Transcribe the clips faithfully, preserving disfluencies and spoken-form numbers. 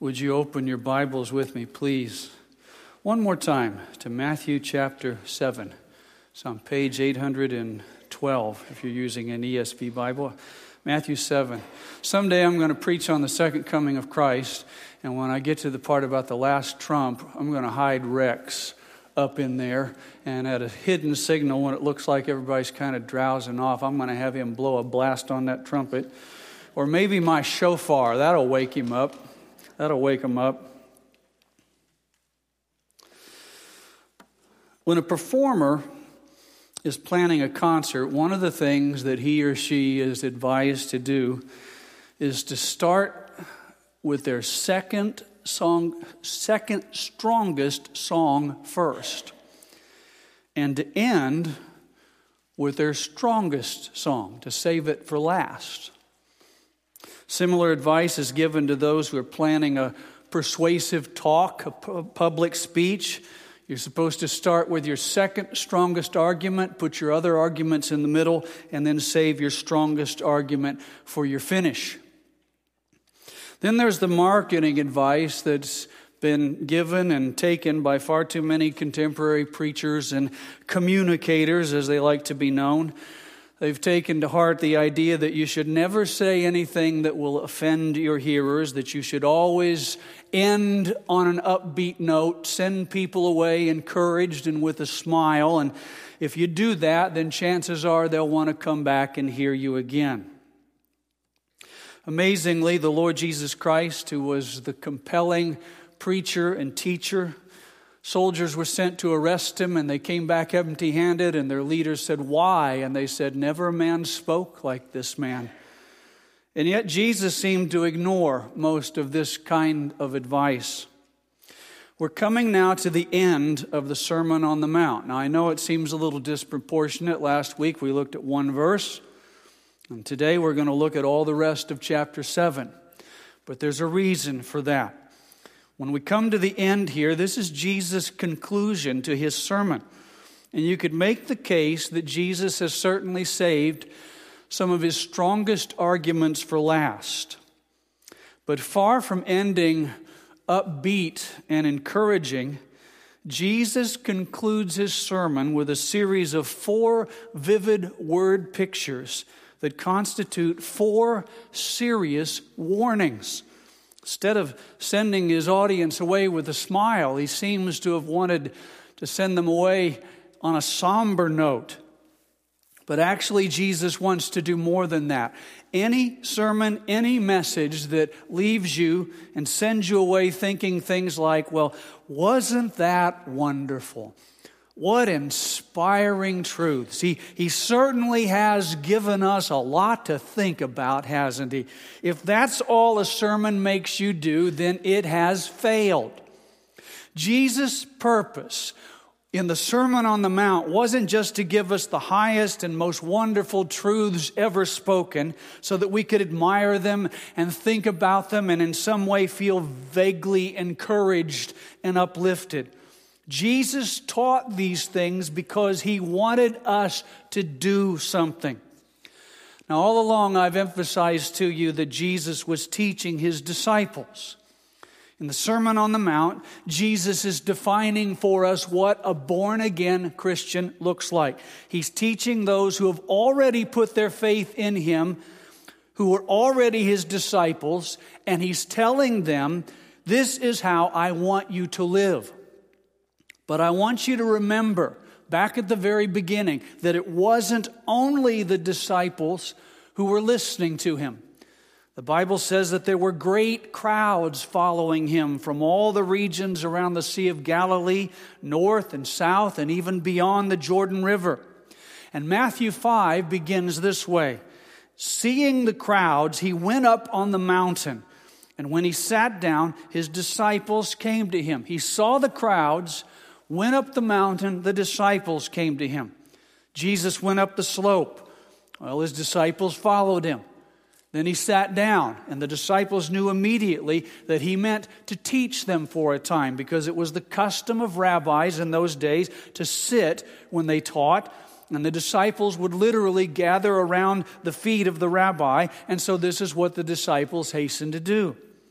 Would you open your Bibles with me, please? One more time to Matthew chapter seven. It's on page eight hundred twelve if you're using an E S V Bible. Matthew seven. Someday I'm going to preach on the second coming of Christ, and when I get to the part about the last trump, I'm going to hide Rex up in there, and at a hidden signal when it looks like everybody's kind of drowsing off, I'm going to have him blow a blast on that trumpet. Or maybe my shofar, that'll wake him up. That'll wake him up. When a performer is planning a concert, one of the things that he or she is advised to do is to start with their second song, second strongest song first, and to end with their strongest song, to save it for last. Similar advice is given to those who are planning a persuasive talk, a public speech. You're supposed to start with your second strongest argument, put your other arguments in the middle, and then save your strongest argument for your finish. Then there's the marketing advice that's been given and taken by far too many contemporary preachers and communicators, as they like to be known. They've taken to heart the idea that you should never say anything that will offend your hearers, that you should always end on an upbeat note, send people away encouraged and with a smile. And if you do that, then chances are they'll want to come back and hear you again. Amazingly, the Lord Jesus Christ, who was the compelling preacher and teacher, soldiers were sent to arrest him, and they came back empty-handed, and their leaders said, "Why?" And they said, "Never a man spoke like this man." And yet Jesus seemed to ignore most of this kind of advice. We're coming now to the end of the Sermon on the Mount. Now, I know it seems a little disproportionate. Last week we looked at one verse, and today we're going to look at all the rest of chapter seven. But there's a reason for that. When we come to the end here, this is Jesus' conclusion to his sermon. And you could make the case that Jesus has certainly saved some of his strongest arguments for last. But far from ending upbeat and encouraging, Jesus concludes his sermon with a series of four vivid word pictures that constitute four serious warnings. Instead of sending his audience away with a smile, he seems to have wanted to send them away on a somber note. But actually, Jesus wants to do more than that. Any sermon, any message that leaves you and sends you away thinking things like, well, wasn't that wonderful? What inspiring truths. He, he certainly has given us a lot to think about, hasn't he? If that's all a sermon makes you do, then it has failed. Jesus' purpose in the Sermon on the Mount wasn't just to give us the highest and most wonderful truths ever spoken so that we could admire them and think about them and in some way feel vaguely encouraged and uplifted. Jesus taught these things because he wanted us to do something. Now, all along I've emphasized to you that Jesus was teaching his disciples. In the Sermon on the Mount, Jesus is defining for us what a born-again Christian looks like. He's teaching those who have already put their faith in him, who are already his disciples, and he's telling them, this is how I want you to live. But I want you to remember, back at the very beginning, that it wasn't only the disciples who were listening to him. The Bible says that there were great crowds following him from all the regions around the Sea of Galilee, north and south, and even beyond the Jordan River. And Matthew five begins this way. Seeing the crowds, he went up on the mountain. And when he sat down, his disciples came to him. He saw the crowds, went up the mountain, the disciples came to him. Jesus went up the slope. Well, his disciples followed him. Then he sat down, and the disciples knew immediately that he meant to teach them for a time, because it was the custom of rabbis in those days to sit when they taught, and the disciples would literally gather around the feet of the rabbi, and so this is what the disciples hastened to do.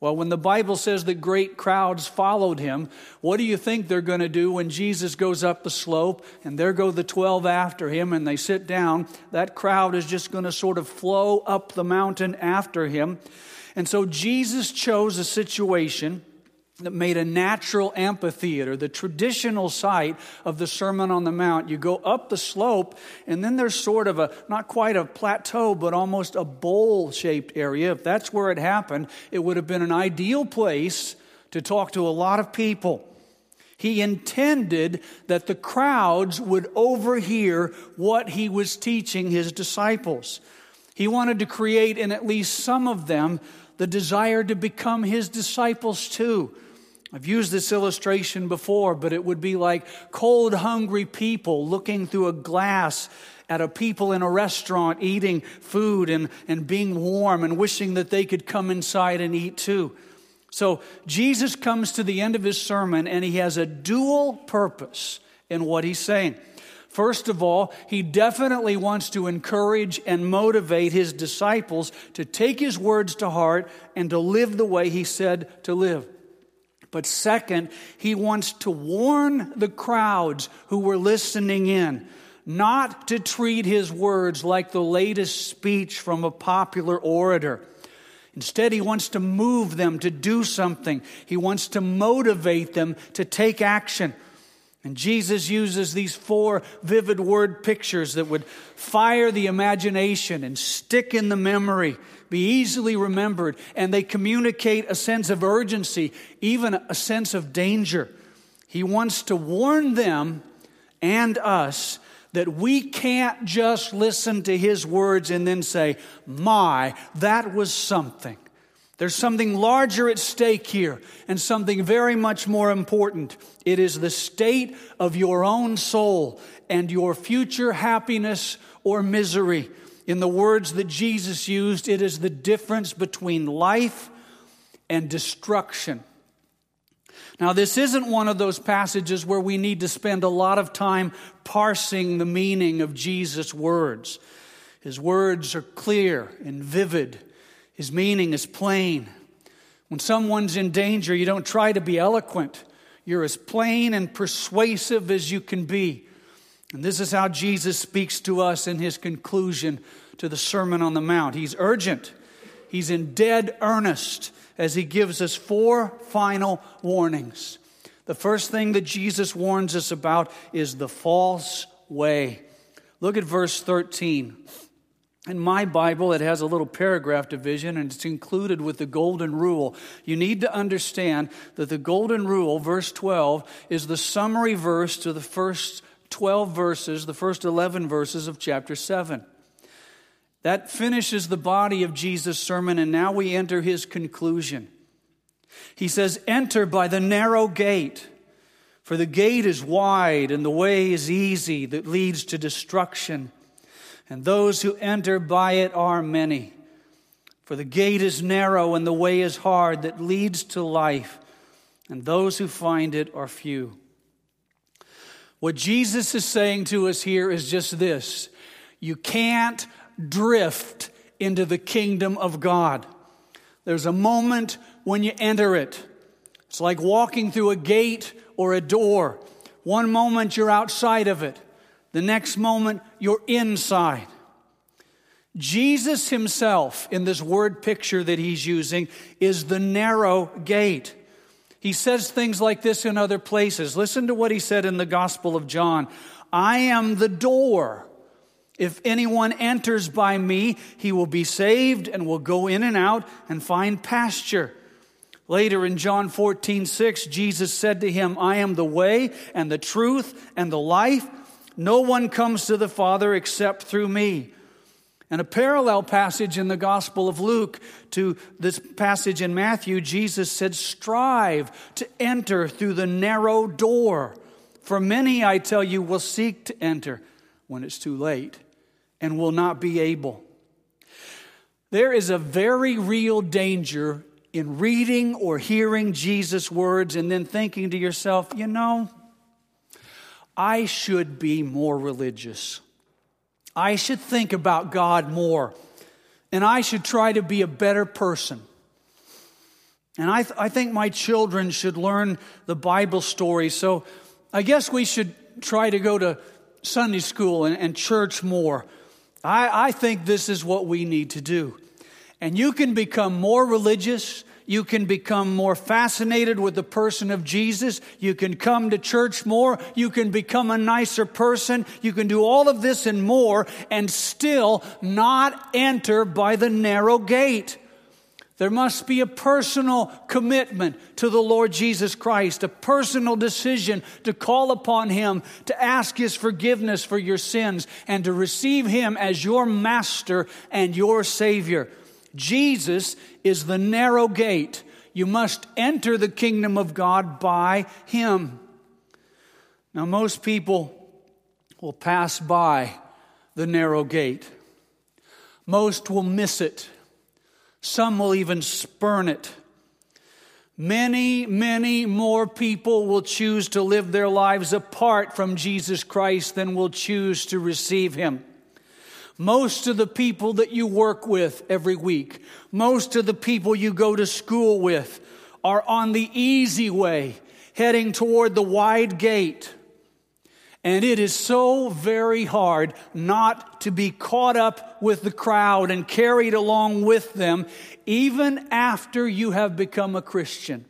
Well, when the Bible says that great crowds followed him, what do you think they're going to do when Jesus goes up the slope and there go the twelve after him and they sit down? That crowd is just going to sort of flow up the mountain after him. And so Jesus chose a situation that made a natural amphitheater, the traditional site of the Sermon on the Mount. You go up the slope, and then there's sort of a, not quite a plateau, but almost a bowl-shaped area. If that's where it happened, it would have been an ideal place to talk to a lot of people. He intended that the crowds would overhear what he was teaching his disciples. He wanted to create in at least some of them the desire to become his disciples too. I've used this illustration before, but it would be like cold, hungry people looking through a glass at a people in a restaurant eating food and, and being warm and wishing that they could come inside and eat too. So Jesus comes to the end of his sermon and he has a dual purpose in what he's saying. First of all, he definitely wants to encourage and motivate his disciples to take his words to heart and to live the way he said to live. But second, he wants to warn the crowds who were listening in not to treat his words like the latest speech from a popular orator. Instead, he wants to move them to do something. He wants to motivate them to take action. And Jesus uses these four vivid word pictures that would fire the imagination and stick in the memory, be easily remembered, and they communicate a sense of urgency, even a sense of danger. He wants to warn them and us that we can't just listen to his words and then say, my, that was something. There's something larger at stake here and something very much more important. It is the state of your own soul and your future happiness or misery. In the words that Jesus used, it is the difference between life and destruction. Now, this isn't one of those passages where we need to spend a lot of time parsing the meaning of Jesus' words. His words are clear and vivid. His meaning is plain. When someone's in danger, you don't try to be eloquent. You're as plain and persuasive as you can be. And this is how Jesus speaks to us in his conclusion to the Sermon on the Mount. He's urgent. He's in dead earnest as he gives us four final warnings. The first thing that Jesus warns us about is the false way. Look at verse thirteen. In my Bible, it has a little paragraph division, and it's included with the golden rule. You need to understand that the golden rule, verse twelve, is the summary verse to the first twelve verses, the first eleven verses of chapter seven. That finishes the body of Jesus' sermon, and now we enter his conclusion. He says, enter by the narrow gate, for the gate is wide and the way is easy that leads to destruction. And those who enter by it are many. For the gate is narrow and the way is hard that leads to life, and those who find it are few. What Jesus is saying to us here is just this. You can't drift into the kingdom of God. There's a moment when you enter it. It's like walking through a gate or a door. One moment you're outside of it. The next moment you're inside. Jesus himself, in this word picture that he's using, is the narrow gate. He says things like this in other places. Listen to what he said in the Gospel of John. I am the door. If anyone enters by me, he will be saved and will go in and out and find pasture. Later in John fourteen six, Jesus said to him, I am the way and the truth and the life. No one comes to the Father except through me. And a parallel passage in the Gospel of Luke to this passage in Matthew, Jesus said, strive to enter through the narrow door. For many, I tell you, will seek to enter when it's too late and will not be able. There is a very real danger in reading or hearing Jesus' words and then thinking to yourself, you know, I should be more religious. I should think about God more. And I should try to be a better person. And I, th- I think my children should learn the Bible story. So I guess we should try to go to Sunday school and, and church more. I, I think this is what we need to do. And you can become more religious. You can become more fascinated with the person of Jesus. You can come to church more. You can become a nicer person. You can do all of this and more and still not enter by the narrow gate. There must be a personal commitment to the Lord Jesus Christ, a personal decision to call upon Him, to ask His forgiveness for your sins, and to receive Him as your Master and your Savior. Jesus is the narrow gate. You must enter the kingdom of God by Him. Now, most people will pass by the narrow gate. Most will miss it. Some will even spurn it. Many, many more people will choose to live their lives apart from Jesus Christ than will choose to receive Him. Most of the people that you work with every week, most of the people you go to school with are on the easy way, heading toward the wide gate. And it is so very hard not to be caught up with the crowd and carried along with them, even after you have become a Christian.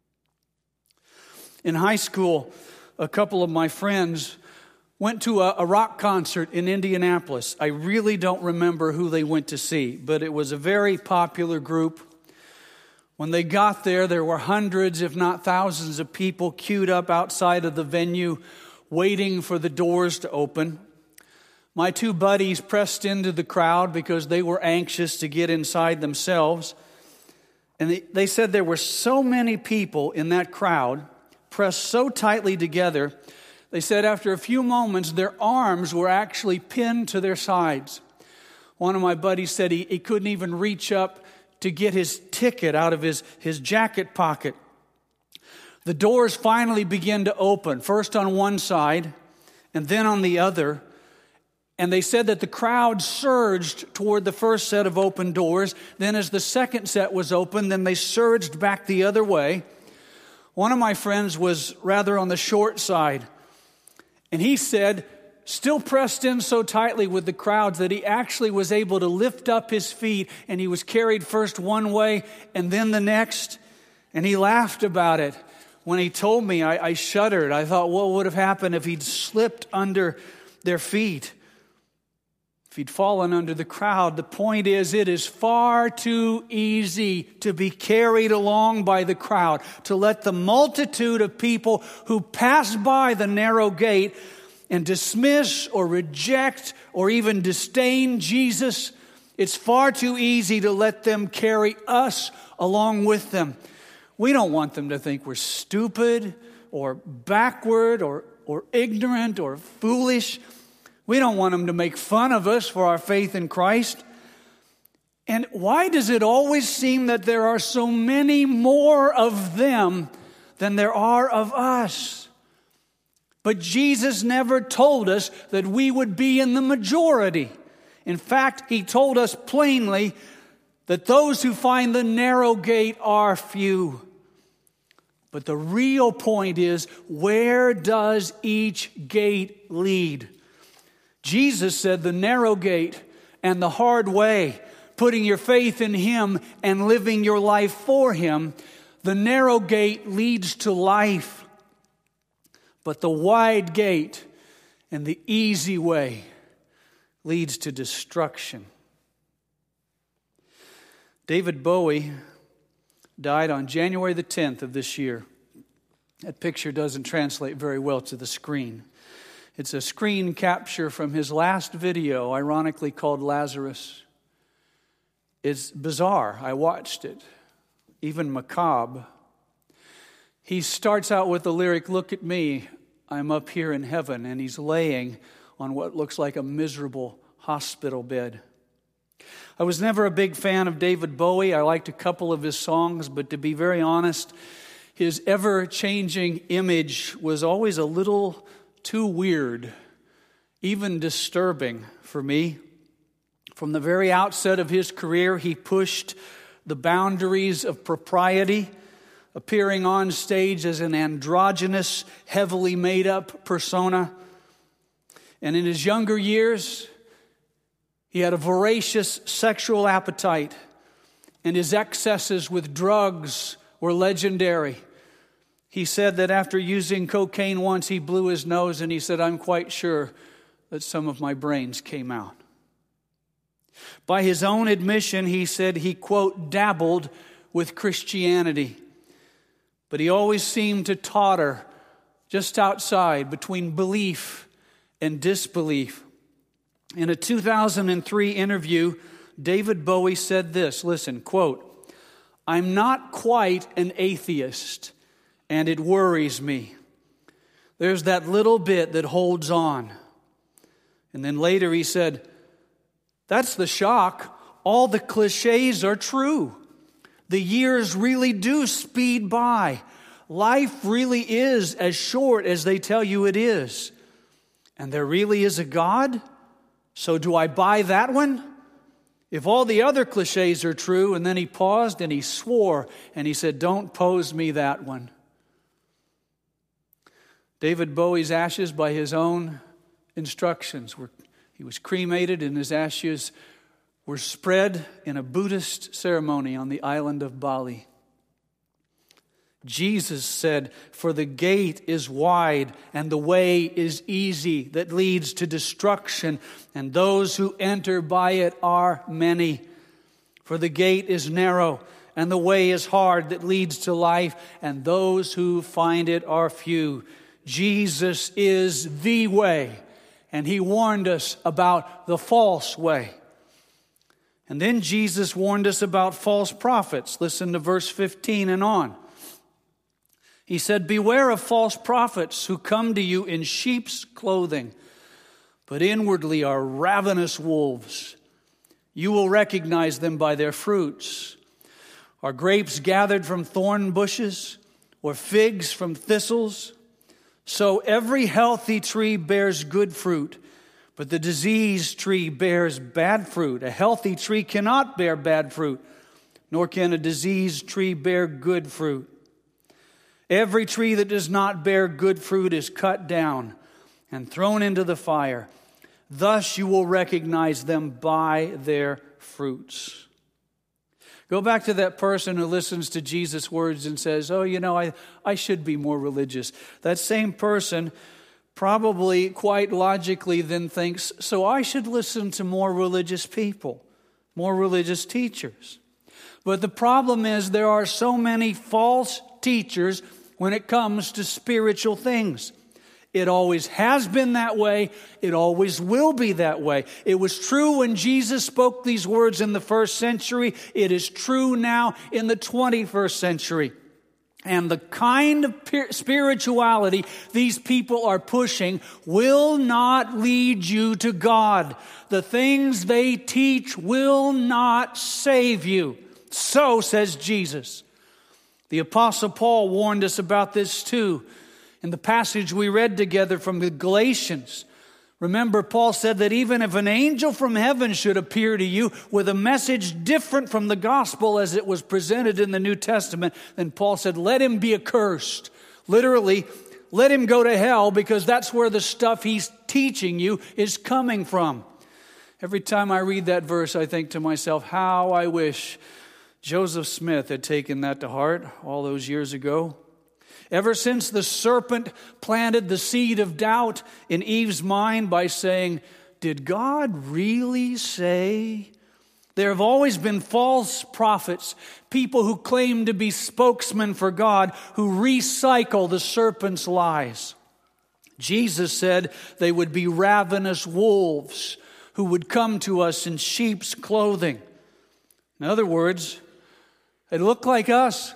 In high school, a couple of my friends went to a, a rock concert in Indianapolis. I really don't remember who they went to see, but it was a very popular group. When they got there, there were hundreds, if not thousands, of people queued up outside of the venue, waiting for the doors to open. My two buddies pressed into the crowd because they were anxious to get inside themselves. And they, they said there were so many people in that crowd, pressed so tightly together, they said after a few moments, their arms were actually pinned to their sides. One of my buddies said he, he couldn't even reach up to get his ticket out of his, his jacket pocket. The doors finally begin to open, first on one side and then on the other. And they said that the crowd surged toward the first set of open doors. Then as the second set was open, then they surged back the other way. One of my friends was rather on the short side. And he said, still pressed in so tightly with the crowds that he actually was able to lift up his feet. And he was carried first one way and then the next. And he laughed about it. When he told me, I, I shuddered. I thought, what would have happened if he'd slipped under their feet? If he'd fallen under the crowd? The point is, it is far too easy to be carried along by the crowd, to let the multitude of people who pass by the narrow gate and dismiss or reject or even disdain Jesus. It's far too easy to let them carry us along with them. We don't want them to think we're stupid or backward or, or ignorant or foolish. We don't want them to make fun of us for our faith in Christ. And why does it always seem that there are so many more of them than there are of us? But Jesus never told us that we would be in the majority. In fact, He told us plainly that those who find the narrow gate are few. But the real point is, where does each gate lead? Jesus said the narrow gate and the hard way, putting your faith in Him and living your life for Him, the narrow gate leads to life. But the wide gate and the easy way leads to destruction. David Bowie died on January the tenth of this year. That picture doesn't translate very well to the screen. It's a screen capture from his last video, ironically called Lazarus. It's bizarre. I watched it, even macabre. He starts out with the lyric, "Look at me, I'm up here in heaven," and he's laying on what looks like a miserable hospital bed. I was never a big fan of David Bowie. I liked a couple of his songs, but to be very honest, his ever-changing image was always a little too weird, even disturbing for me. From the very outset of his career, he pushed the boundaries of propriety, appearing on stage as an androgynous, heavily made-up persona. And in his younger years, he had a voracious sexual appetite, and his excesses with drugs were legendary. He said that after using cocaine once, he blew his nose, and he said, "I'm quite sure that some of my brains came out." By his own admission, he said he, quote, dabbled with Christianity. But he always seemed to totter just outside between belief and disbelief. In a two thousand three interview, David Bowie said this, listen, quote, "I'm not quite an atheist, and it worries me. There's that little bit that holds on." And then later he said, "That's the shock. All the cliches are true. The years really do speed by. Life really is as short as they tell you it is. And there really is a God? So do I buy that one? If all the other cliches are true," and then he paused and he swore and he said, "Don't pose me that one." David Bowie's ashes, by his own instructions, were he was cremated, and his ashes were spread in a Buddhist ceremony on the island of Bali. Jesus said, "For the gate is wide and the way is easy that leads to destruction, and those who enter by it are many. For the gate is narrow and the way is hard that leads to life, and those who find it are few." Jesus is the way, and he warned us about the false way. And then Jesus warned us about false prophets. Listen to verse fifteen and on. He said, "Beware of false prophets who come to you in sheep's clothing, but inwardly are ravenous wolves. You will recognize them by their fruits. Are grapes gathered from thorn bushes, or figs from thistles? So every healthy tree bears good fruit, but the diseased tree bears bad fruit. A healthy tree cannot bear bad fruit, nor can a diseased tree bear good fruit. Every tree that does not bear good fruit is cut down and thrown into the fire. Thus you will recognize them by their fruits." Go back to that person who listens to Jesus' words and says, "Oh, you know, I, I should be more religious." That same person probably quite logically then thinks, "So I should listen to more religious people, more religious teachers." But the problem is there are so many false teachers when it comes to spiritual things. It always has been that way. It always will be that way. It was true when Jesus spoke these words in the first century. It is true now in the twenty-first century. And the kind of spirituality these people are pushing will not lead you to God. The things they teach will not save you. So says Jesus. The Apostle Paul warned us about this too in the passage we read together from the Galatians. Remember, Paul said that even if an angel from heaven should appear to you with a message different from the gospel as it was presented in the New Testament, then Paul said, let him be accursed. Literally, let him go to hell, because that's where the stuff he's teaching you is coming from. Every time I read that verse, I think to myself, how I wish Joseph Smith had taken that to heart all those years ago. Ever since the serpent planted the seed of doubt in Eve's mind by saying, did God really say? There have always been false prophets, people who claim to be spokesmen for God, who recycle the serpent's lies. Jesus said they would be ravenous wolves who would come to us in sheep's clothing. In other words, they look like us.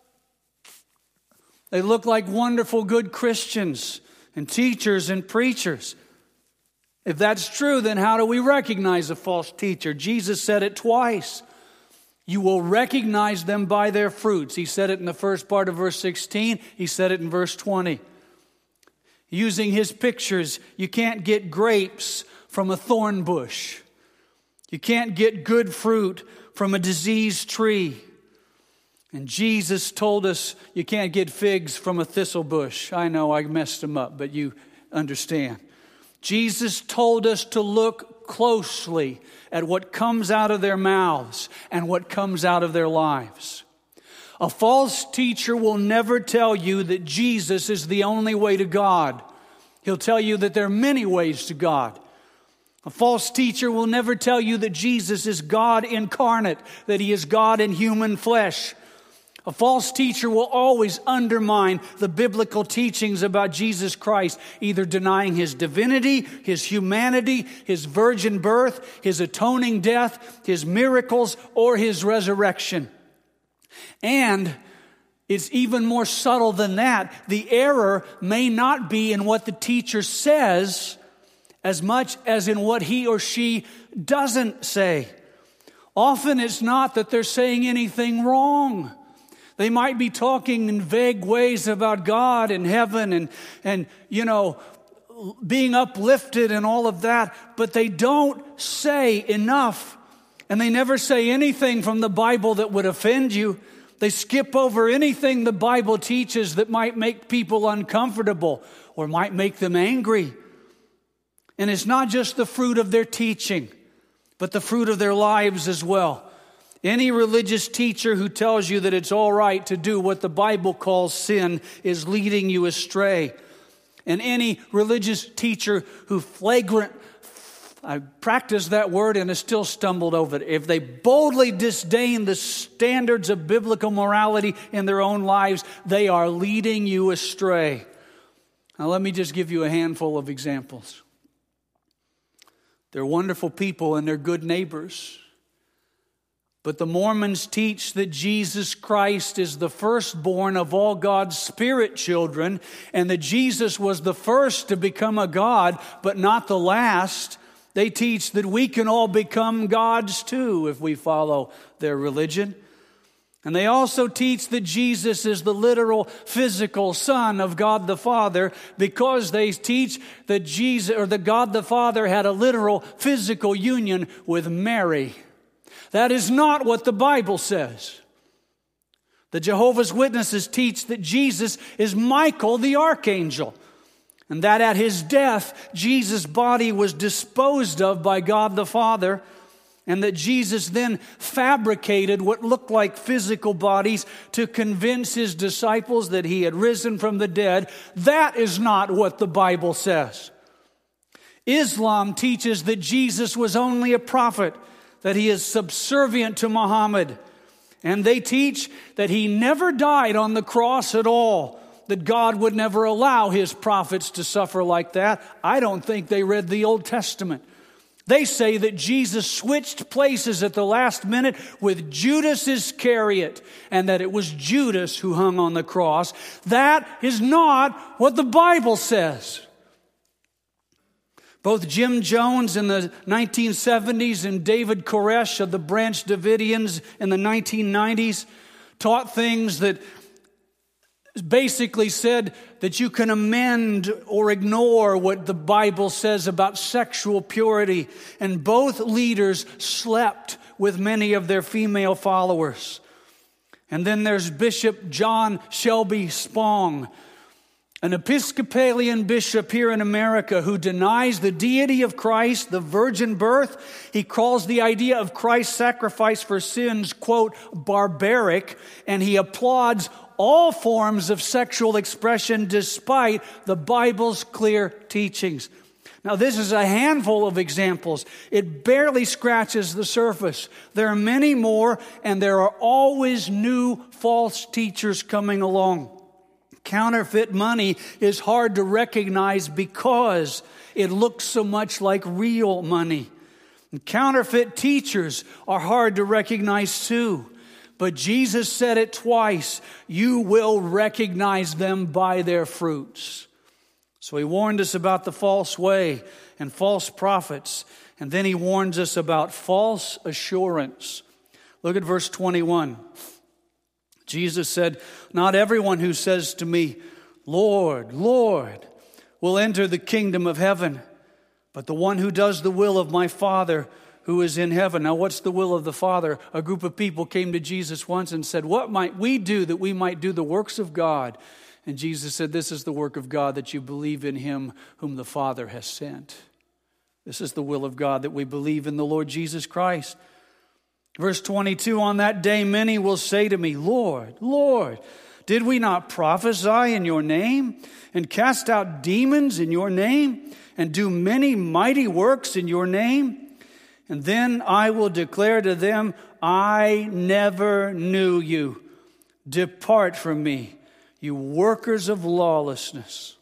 They look like wonderful, good Christians and teachers and preachers. If that's true, then how do we recognize a false teacher? Jesus said it twice. You will recognize them by their fruits. He said it in the first part of verse sixteen. He said it in verse twenty. Using his pictures, you can't get grapes from a thorn bush. You can't get good fruit from a diseased tree. And Jesus told us you can't get figs from a thistle bush. I know I messed them up, but you understand. Jesus told us to look closely at what comes out of their mouths and what comes out of their lives. A false teacher will never tell you that Jesus is the only way to God. He'll tell you that there are many ways to God. A false teacher will never tell you that Jesus is God incarnate, that He is God in human flesh. A false teacher will always undermine the biblical teachings about Jesus Christ, either denying His divinity, His humanity, His virgin birth, His atoning death, His miracles, or His resurrection. And it's even more subtle than that. The error may not be in what the teacher says as much as in what he or she doesn't say. Often it's not that they're saying anything wrong. They might be talking in vague ways about God and heaven and, and you know, being uplifted and all of that, but they don't say enough. And they never say anything from the Bible that would offend you. They skip over anything the Bible teaches that might make people uncomfortable or might make them angry. And it's not just the fruit of their teaching, but the fruit of their lives as well. Any religious teacher who tells you that it's all right to do what the Bible calls sin is leading you astray. And any religious teacher who flagrant, I practiced that word and I still stumbled over it. If they boldly disdain the standards of biblical morality in their own lives, they are leading you astray. Now let me just give you a handful of examples. They're wonderful people and they're good neighbors. But the Mormons teach that Jesus Christ is the firstborn of all God's spirit children, and that Jesus was the first to become a God, but not the last. They teach that we can all become gods too if we follow their religion. And they also teach that Jesus is the literal physical Son of God the Father, because they teach that Jesus or that God the Father had a literal physical union with Mary. That is not what the Bible says. The Jehovah's Witnesses teach that Jesus is Michael the archangel, and that at His death, Jesus' body was disposed of by God the Father, and that Jesus then fabricated what looked like physical bodies to convince His disciples that He had risen from the dead. That is not what the Bible says. Islam teaches that Jesus was only a prophet, that He is subservient to Muhammad. And they teach that He never died on the cross at all, that God would never allow His prophets to suffer like that. I don't think they read the Old Testament. They say that Jesus switched places at the last minute with Judas Iscariot, and that it was Judas who hung on the cross. That is not what the Bible says. Both Jim Jones in the nineteen seventies and David Koresh of the Branch Davidians in the nineteen nineties taught things that basically said that you can amend or ignore what the Bible says about sexual purity. And both leaders slept with many of their female followers. And then there's Bishop John Shelby Spong, an Episcopalian bishop here in America who denies the deity of Christ, the virgin birth. He calls the idea of Christ's sacrifice for sins, quote, barbaric, and he applauds all forms of sexual expression despite the Bible's clear teachings. Now, this is a handful of examples. It barely scratches the surface. There are many more, and there are always new false teachers coming along. Counterfeit money is hard to recognize because it looks so much like real money. And counterfeit teachers are hard to recognize too. But Jesus said it twice, you will recognize them by their fruits. So He warned us about the false way and false prophets. And then He warns us about false assurance. Look at verse twenty-one. Jesus said, not everyone who says to me, Lord, Lord, will enter the kingdom of heaven, but the one who does the will of my Father who is in heaven. Now, what's the will of the Father? A group of people came to Jesus once and said, what might we do that we might do the works of God? And Jesus said, this is the work of God, that you believe in him whom the Father has sent. This is the will of God, that we believe in the Lord Jesus Christ. Verse twenty-two, on that day many will say to me, Lord, Lord, did we not prophesy in your name and cast out demons in your name and do many mighty works in your name? And then I will declare to them, I never knew you. Depart from me, you workers of lawlessness.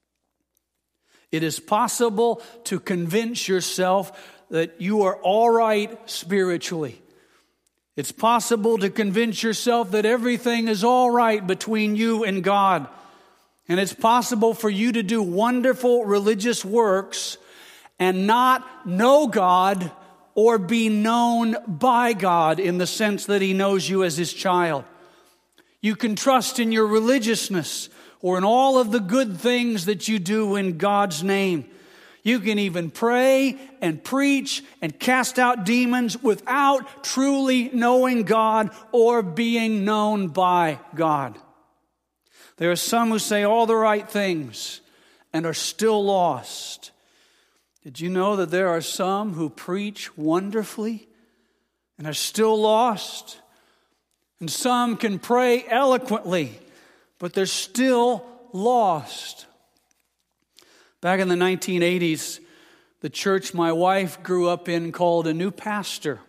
It is possible to convince yourself that you are all right spiritually. It's possible to convince yourself that everything is all right between you and God. And it's possible for you to do wonderful religious works and not know God or be known by God in the sense that he knows you as his child. You can trust in your religiousness or in all of the good things that you do in God's name. You can even pray and preach and cast out demons without truly knowing God or being known by God. There are some who say all the right things and are still lost. Did you know that there are some who preach wonderfully and are still lost? And some can pray eloquently, but they're still lost. Back in the nineteen eighties, the church my wife grew up in called a new pastor.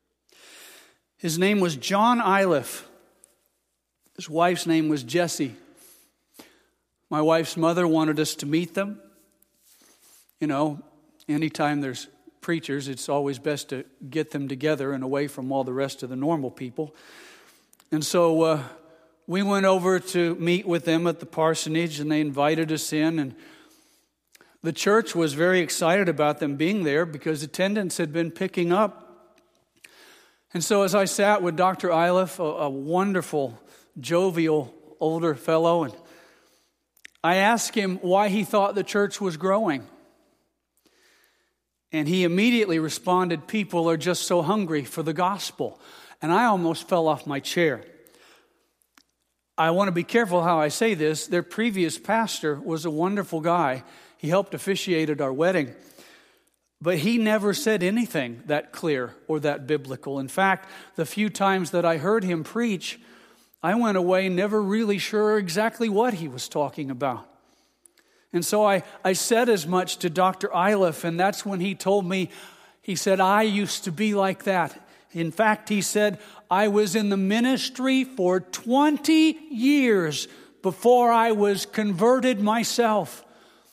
His name was John Iliff. His wife's name was Jessie. My wife's mother wanted us to meet them. You know, anytime there's preachers, it's always best to get them together and away from all the rest of the normal people. And so uh, we went over to meet with them at the parsonage, and they invited us in. And the church was very excited about them being there because attendance had been picking up. And so as I sat with Doctor Iliff, a, a wonderful, jovial, older fellow, and I asked him why he thought the church was growing. And he immediately responded, people are just so hungry for the gospel. And I almost fell off my chair. I want to be careful how I say this. Their previous pastor was a wonderful guy. He helped officiate at our wedding. But he never said anything that clear or that biblical. In fact, the few times that I heard him preach, I went away never really sure exactly what he was talking about. And so I, I said as much to Doctor Iliff, and that's when he told me, he said, I used to be like that. In fact, he said, I was in the ministry for twenty years before I was converted myself.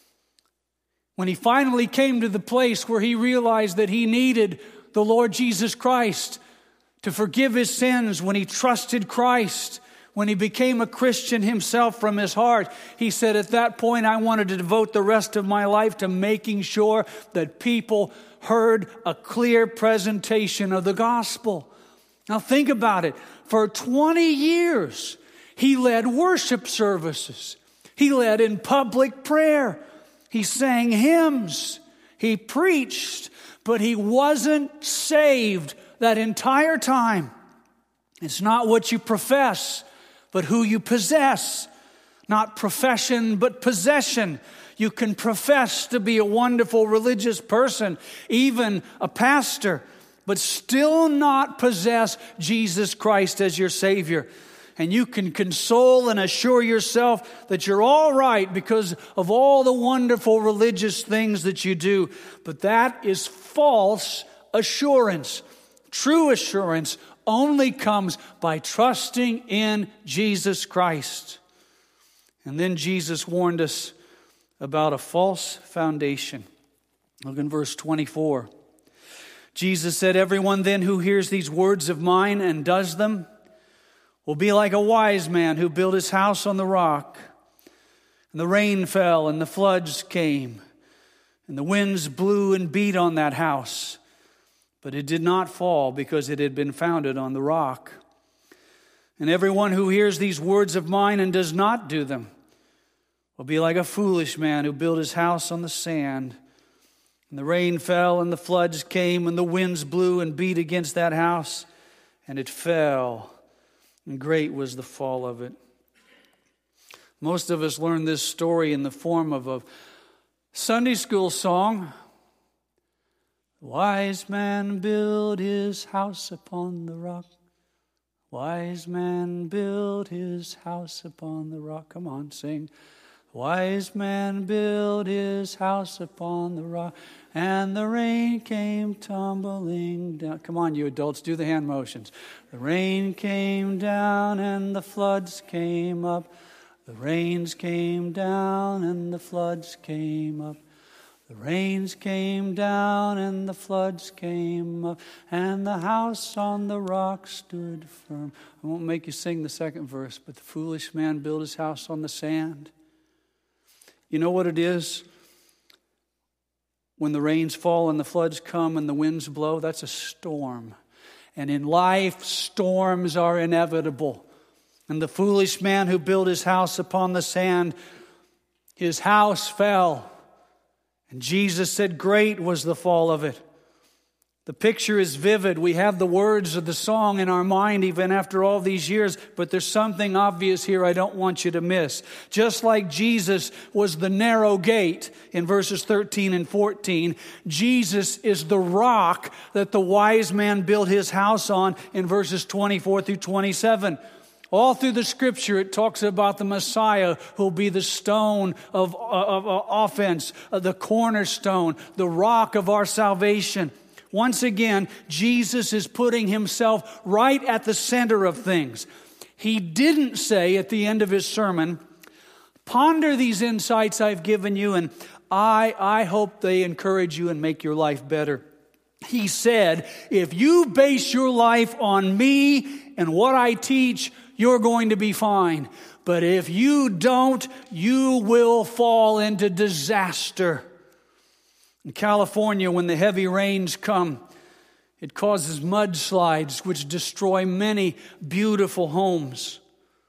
When he finally came to the place where he realized that he needed the Lord Jesus Christ to forgive his sins, when he trusted Christ, when he became a Christian himself from his heart, he said, at that point, I wanted to devote the rest of my life to making sure that people heard a clear presentation of the gospel. Now think about it. For twenty years, he led worship services. He led in public prayer. He sang hymns. He preached, but he wasn't saved that entire time. It's not what you profess, but who you possess. Not profession, but possession. You can profess to be a wonderful religious person, even a pastor, but still not possess Jesus Christ as your Savior. And you can console and assure yourself that you're all right because of all the wonderful religious things that you do. But that is false assurance. True assurance only comes by trusting in Jesus Christ. And then Jesus warned us about a false foundation. Look in verse twenty-four. Jesus said, everyone then who hears these words of mine and does them will be like a wise man who built his house on the rock. And the rain fell and the floods came, and the winds blew and beat on that house. But it did not fall because it had been founded on the rock. And everyone who hears these words of mine and does not do them will be like a foolish man who built his house on the sand. And the rain fell, and the floods came, and the winds blew and beat against that house, and it fell, and great was the fall of it. Most of us learn this story in the form of a Sunday school song. The wise man built his house upon the rock. Wise man built his house upon the rock. Come on, sing. Wise man built his house upon the rock, and the rain came tumbling down. Come on, you adults, do the hand motions. The rain came down and the floods came up. The rains came down and the floods came up. The rains came down and the floods came up, and the house on the rock stood firm. I won't make you sing the second verse, but the foolish man built his house on the sand. You know what it is? When the rains fall and the floods come and the winds blow, that's a storm. And in life, storms are inevitable. And the foolish man who built his house upon the sand, his house fell. And Jesus said, great was the fall of it. The picture is vivid. We have the words of the song in our mind even after all these years, but there's something obvious here I don't want you to miss. Just like Jesus was the narrow gate in verses thirteen and fourteen, Jesus is the rock that the wise man built his house on in verses twenty-four through twenty-seven. All through the Scripture, it talks about the Messiah who will be the stone of, of, of offense, the cornerstone, the rock of our salvation. Once again, Jesus is putting himself right at the center of things. He didn't say at the end of his sermon, ponder these insights I've given you, and I, I hope they encourage you and make your life better. He said, if you base your life on me and what I teach, you're going to be fine. But if you don't, you will fall into disaster. In California, when the heavy rains come, it causes mudslides which destroy many beautiful homes.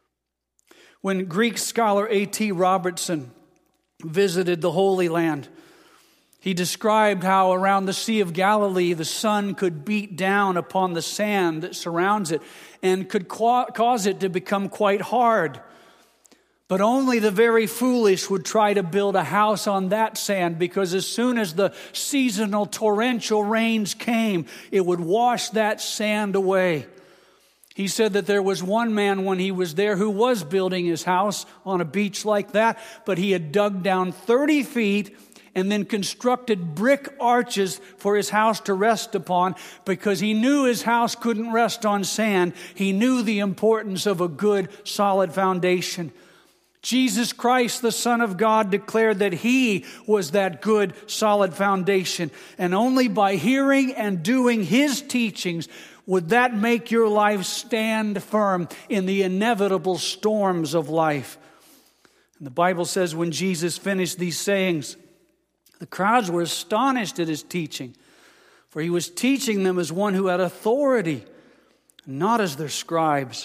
When Greek scholar A T Robertson visited the Holy Land, he described how around the Sea of Galilee the sun could beat down upon the sand that surrounds it and could cause it to become quite hard. But only the very foolish would try to build a house on that sand, because as soon as the seasonal torrential rains came, it would wash that sand away. He said that there was one man when he was there who was building his house on a beach like that, but he had dug down thirty feet and then constructed brick arches for his house to rest upon, because he knew his house couldn't rest on sand. He knew the importance of a good, solid foundation. Jesus Christ, the Son of God, declared that He was that good, solid foundation. And only by hearing and doing His teachings would that make your life stand firm in the inevitable storms of life. And the Bible says when Jesus finished these sayings, the crowds were astonished at His teaching, for He was teaching them as one who had authority, not as their scribes.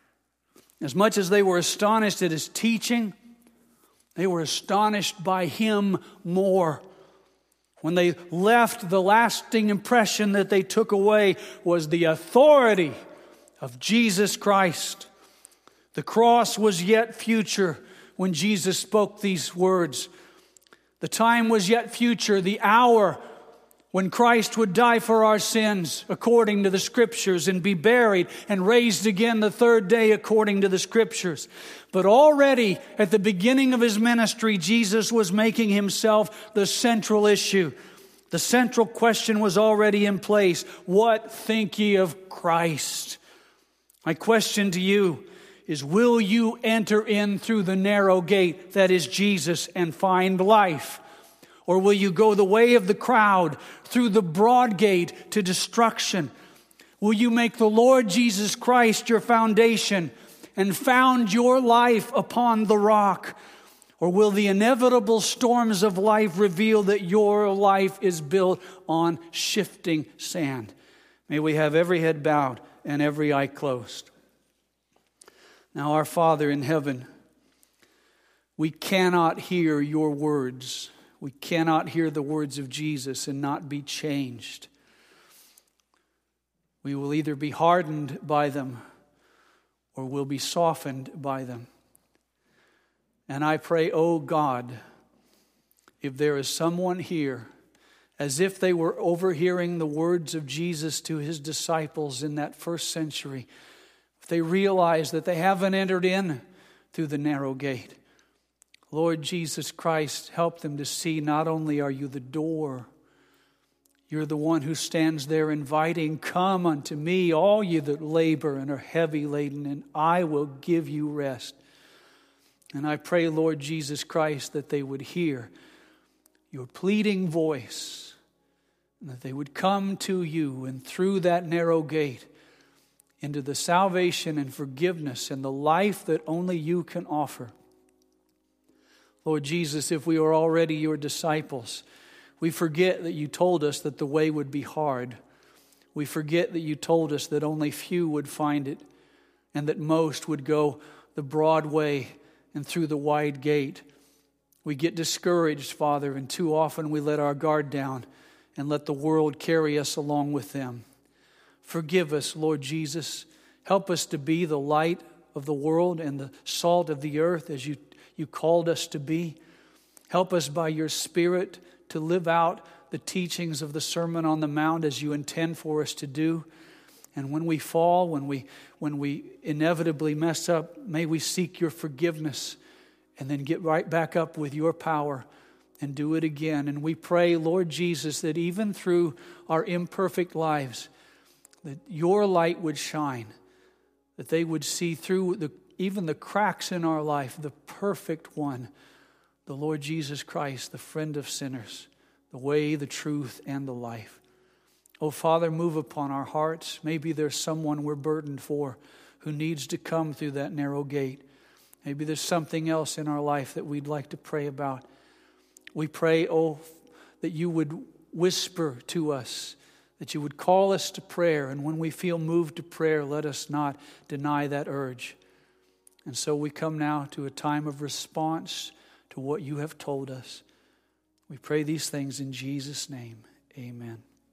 As much as they were astonished at His teaching, they were astonished by Him more. When they left, the lasting impression that they took away was the authority of Jesus Christ. The cross was yet future when Jesus spoke these words. The time was yet future, the hour when Christ would die for our sins according to the Scriptures and be buried and raised again the third day according to the Scriptures. But already at the beginning of His ministry, Jesus was making Himself the central issue. The central question was already in place. What think ye of Christ? My question to you is, will you enter in through the narrow gate that is Jesus and find life? Or will you go the way of the crowd through the broad gate to destruction? Will you make the Lord Jesus Christ your foundation and found your life upon the rock? Or will the inevitable storms of life reveal that your life is built on shifting sand? May we have every head bowed and every eye closed. Now, our Father in heaven, we cannot hear your words We cannot hear the words of Jesus and not be changed. We will either be hardened by them or will be softened by them. And I pray, oh God, if there is someone here, as if they were overhearing the words of Jesus to his disciples in that first century, if they realize that they haven't entered in through the narrow gate, Lord Jesus Christ, help them to see not only are you the door, you're the one who stands there inviting, come unto me, all you that labor and are heavy laden, and I will give you rest. And I pray, Lord Jesus Christ, that they would hear your pleading voice, and that they would come to you and through that narrow gate into the salvation and forgiveness and the life that only you can offer. Lord Jesus, if we are already your disciples, we forget that you told us that the way would be hard. We forget that you told us that only few would find it and that most would go the broad way and through the wide gate. We get discouraged, Father, and too often we let our guard down and let the world carry us along with them. Forgive us, Lord Jesus. Help us to be the light of the world and the salt of the earth as you, you called us to be. Help us by your Spirit to live out the teachings of the Sermon on the Mount as you intend for us to do. And when we fall, when we when we inevitably mess up, may we seek your forgiveness and then get right back up with your power and do it again. And we pray, Lord Jesus, that even through our imperfect lives, that your light would shine, that they would see through the even the cracks in our life, the perfect one, the Lord Jesus Christ, the friend of sinners, the way, the truth, and the life. Oh, Father, move upon our hearts. Maybe there's someone we're burdened for who needs to come through that narrow gate. Maybe there's something else in our life that we'd like to pray about. We pray, oh, that you would whisper to us, that you would call us to prayer. And when we feel moved to prayer, let us not deny that urge. And so we come now to a time of response to what you have told us. We pray these things in Jesus' name. Amen.